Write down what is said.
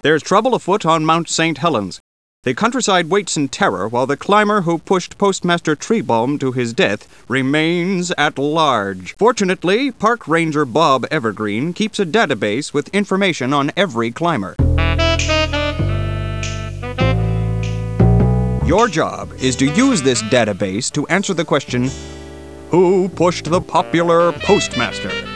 There's trouble afoot on Mount St. Helens. The countryside waits in terror while the climber who pushed Postmaster Treebaum to his death remains at large. Fortunately, Park Ranger Bob Evergreen keeps a database with information on every climber. Your job is to use this database to answer the question, who pushed the popular Postmaster?